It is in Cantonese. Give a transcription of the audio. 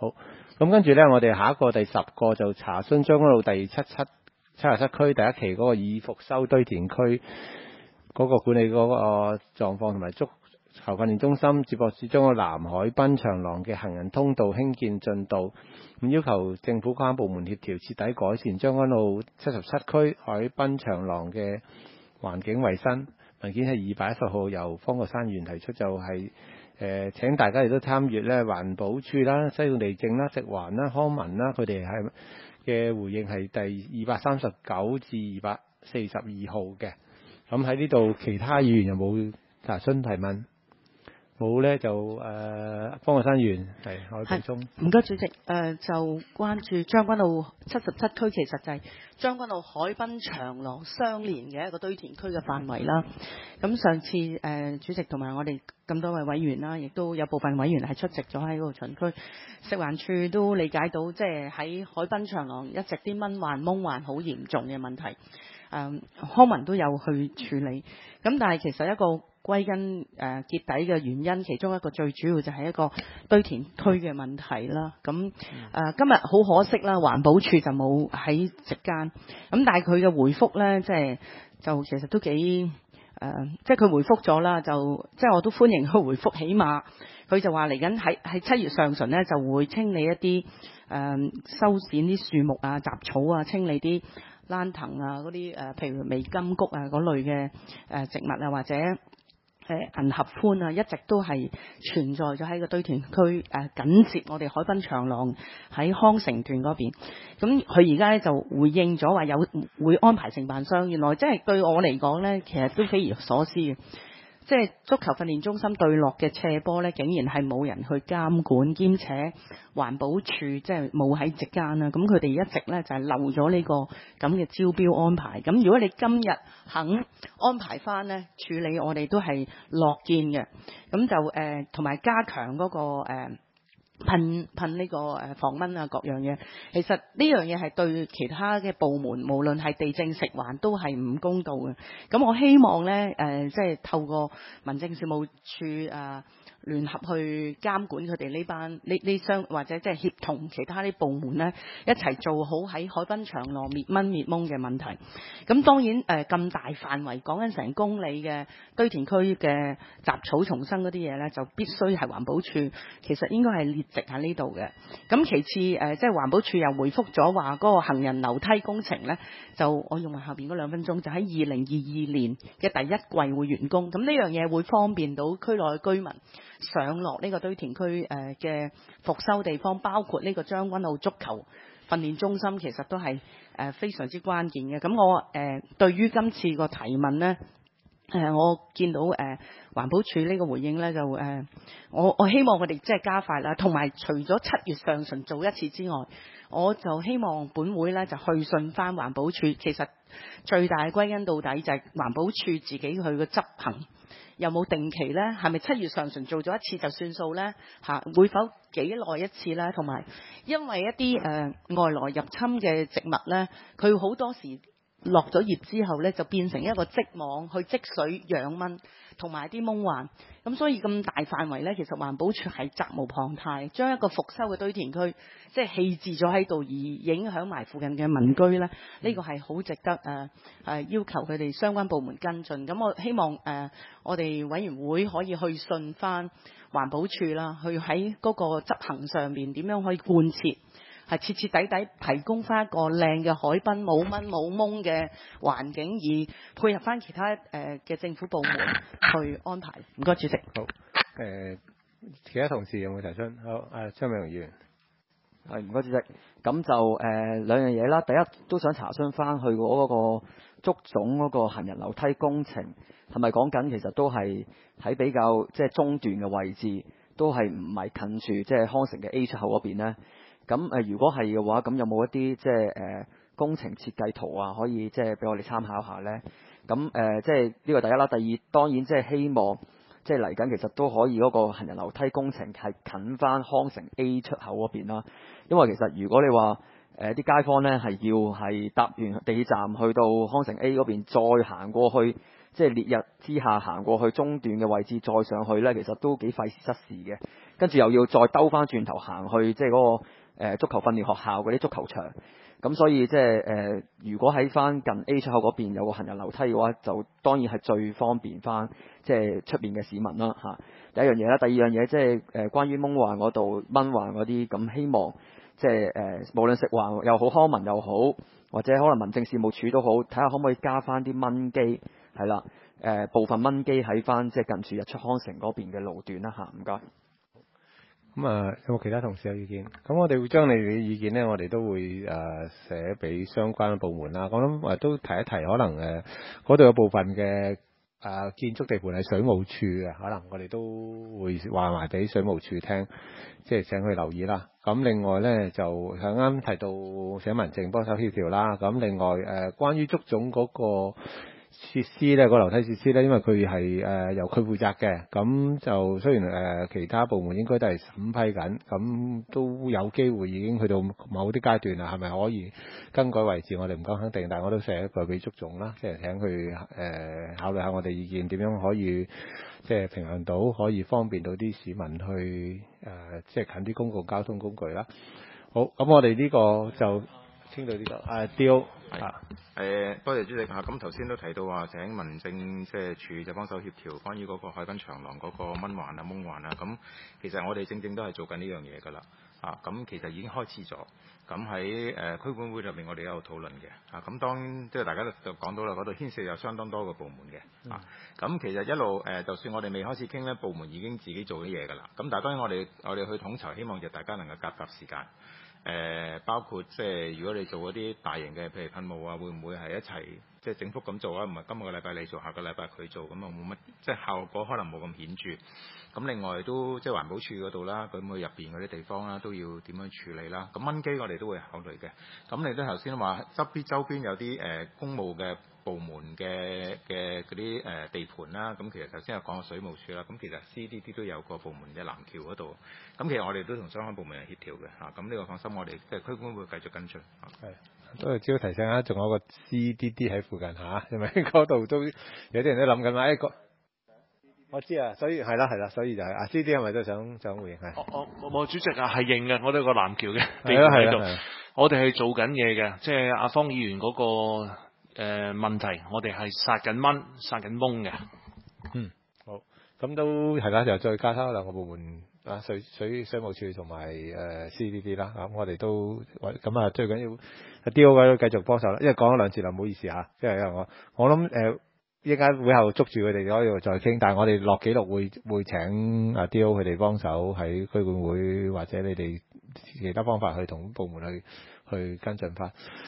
好，咁跟住呢，我哋下一個第10個就查詢將軍澳第77區第一期嗰個已復修堆填區嗰個管理嗰個狀況，同埋足球訓練中心接駁至將軍澳南海濱長廊嘅行人通道興建進度，咁要求政府關部門協調，徹底改善將軍澳77區海濱長廊嘅環境衛生。文件係210號由方國珊議員提出，就係請大家亦都參閱咧環保署啦、西貢地政啦、直環啦、康文啦，佢哋係嘅回應係第239至242號嘅。咁喺呢度，其他議員有冇查詢提問？冇咧就方國珊議員係可以補充。 唔該主席，就關注將軍澳77區，其實就係將軍澳海濱長廊相連嘅一個堆填區嘅範圍啦。咁上次主席同埋我哋咁多位委員啦，亦都有部分委員係出席咗喺嗰個巡區。食環署都理解到，即係喺海濱長廊一直啲蚊患、蚊患好嚴重嘅問題。康文都有去處理。咁但係其實一個歸根結底嘅原因，其中一個最主要就係一個堆填區嘅問題啦。咁今日好可惜啦，環保署就冇喺席間。咁但係佢嘅回覆呢，就其實都幾即係佢回覆咗啦，就即係我都歡迎佢回覆。起碼佢就話嚟緊喺7月上旬呢，就會清理一啲修剪啲樹木啊、雜草啊，清理啲蘭藤啊嗰啲譬如微金菊啊嗰類嘅植物啊，或者銀合歡啊，一直都係存在咗喺個堆填區緊接我哋海濱長廊喺康城段嗰邊。咁佢而家咧就回應咗話會安排承辦商。原來即係對我嚟講咧，其實都匪夷所思嘅。即係足球訓練中心對落嘅斜坡咧，竟然係冇人去監管，兼且環保署即係冇喺席間啦。咁佢哋一直咧就係漏咗呢個咁嘅招標安排。咁如果你今日肯安排翻咧處理，我哋都係樂見嘅。咁就同埋加強嗰個噴呢個防蚊啊各樣嘢。其實呢樣嘢係對其他嘅部門，無論係地政食環都係唔公道嘅。咁我希望咧即係透過民政事務處聯合去監管佢哋呢班呢雙，或者即係協同其他啲部門咧一齊做好喺海濱長廊滅蚊滅蚊嘅問題。咁當然咁大範圍講緊成公里嘅堆填區嘅雜草叢生嗰啲嘢咧，就必須係環保署其實應該係列席喺呢度嘅。咁其次即係環保署又回覆咗話嗰個行人樓梯工程咧，就我用埋後邊嗰2分鐘，就喺2022年嘅第1季會完工。咁呢樣嘢會方便到區內嘅居民上落呢個堆填區嘅復修地方，包括呢個將軍澳足球訓練中心，其實都係非常之關鍵嘅。咁我對於今次個提問呢，我見到環保署呢個回應呢，就我希望佢哋即係加快啦。同埋除咗7月上旬做一次之外，我就希望本會呢就去信翻環保署。其實最大嘅歸根到底就係環保署自己去嘅執行。有冇定期呢？係咪7月上旬做咗一次就算數呢？會否幾耐一次呢？同埋因為一啲外來入侵嘅植物呢，佢好多時落咗葉之後呢，就變成一個織網去積水養蚊，同埋啲蚊患。咁所以咁大範圍呢，其實環保署係責無旁貸，將一個復修嘅堆填區即係棄置咗喺度，而影響埋附近嘅民居呢。呢個係好值得要求佢哋相關部門跟進。咁我希望我哋委員會可以去信翻環保署啦，去喺嗰個執行上面點樣可以貫徹，係徹徹底底提供翻一個靚嘅海濱冇蚊冇蚊嘅環境，而配合翻其他嘅政府部門去安排。唔該主席。 好，其他同事有冇提出？好，張美容議員。 係，唔該主席。咁就兩樣嘢啦。第一都想查詢翻去嗰個足總嗰個行人樓梯工程係咪講緊其實都係喺比較即係中段嘅位置，都係唔係近住即係康城嘅 A 出口嗰邊咧？咁如果係嘅話，咁有冇一啲即係工程設計圖啊，可以即係俾我哋參考下咧？咁即係呢個第一啦。第二當然即係希望即係嚟緊其實都可以嗰個行人樓梯工程係近翻康城 A 出口嗰邊啦。因為其實如果你話啲街坊咧係要係搭完地鐵站去到康城 A 嗰邊，再行過去，即係烈日之下行過去中段嘅位置，再上去咧，其實都幾費時失事嘅。跟住又要再兜翻轉頭行去，即係嗰個足球訓練學校嗰啲足球場。咁所以即係如果喺翻近 A 出口嗰邊有個行人樓梯嘅話，就當然係最方便翻，即係出邊嘅市民啦嚇。第一樣嘢啦，第二樣嘢即係關於蚊患嗰度蚊患嗰啲，咁希望即係無論食環又好，康文又好，或者可能民政事務處都好，睇下可唔可以加翻啲蚊機，係啦，部分蚊機喺翻即係近住日出康城嗰邊嘅路段啦嚇，唔該。 咁有冇其他同事有意見？咁我哋會將你哋嘅意見呢，我哋都會寫俾相關嘅部門啦。我諗都提一提，可能嗰度有部分嘅建築地盤係水務處嘅，可能我哋都會話埋俾水務處聽，即係請佢留意啦。咁另外呢，就啱啱提到寫民政幫手協調啦。咁另外關於足總嗰個設施咧，個樓梯設施咧，因為佢係由佢負責嘅，咁就雖然其他部門應該都係審批緊，咁都有機會已經去到某啲階段啦，係咪可以更改位置？我哋唔敢肯定，但係我都寫一個俾足總啦，即係請佢考慮下我哋意見，點樣可以即係平衡到，可以方便到啲市民去即係近啲公共交通工具啦。好，咁我哋呢個就傾到呢度。雕多謝主席嚇。咁頭先都提到話請民政即係處就幫手協調關於嗰個海濱長廊嗰個蚊患啊、蚊患啊。咁其實我哋正正都係做緊呢樣嘢㗎啦。咁其實已經開始咗。咁喺區管會入面，我哋都有討論嘅。咁當即係大家就講到啦，嗰度牽涉有相當多個部門嘅。咁其實一路就算我哋未開始傾咧，部門已經自己做啲嘢㗎啦。咁但係當然我哋去統籌，希望就大家能夠夾時間。包括即係如果你做嗰啲大型嘅，譬如噴霧啊，會唔會係一齊即係整幅咁做啊？唔係今個禮拜你做，下個禮拜佢做，咁啊冇乜即係效果可能冇咁顯著。咁另外都即係環保署嗰度啦，咁佢入邊嗰啲地方啦，都要點樣處理啦？咁蚊機我哋都會考慮嘅。咁你都頭先話周邊有啲公務嘅部門嘅嗰啲地盤啦，咁其實頭先有講過水務署啦，咁其實 CDD 都有個部門嘅南橋嗰度，咁其實我哋都同相關部門係協調嘅嚇，咁呢個放心，我哋即係區管會繼續跟進嚇。 係，都係只要提醒下，仲有個 CDD 喺附近嚇，因為嗰度都有啲人都諗緊話我知啊，所以係啦，所以就係CDD 係咪都想回應係？ 我主席係認嘅，我哋有個南橋嘅地盤喺度，我哋係做緊嘢嘅，即係阿方議員嗰個問題，我哋係殺緊蚊、殺緊蚊嘅。 好，咁都係啦，就再加多兩個部門水務署同埋CDD 啦。咁我哋都咁最緊要阿雕嗰繼續幫手啦，因為講咗兩次啦，唔好意思嚇，即係因為我諗依家會後捉住佢哋可以再傾，但係我哋落記錄會請阿雕佢哋幫手喺區管會或者你哋其他方法去同部門去跟進翻。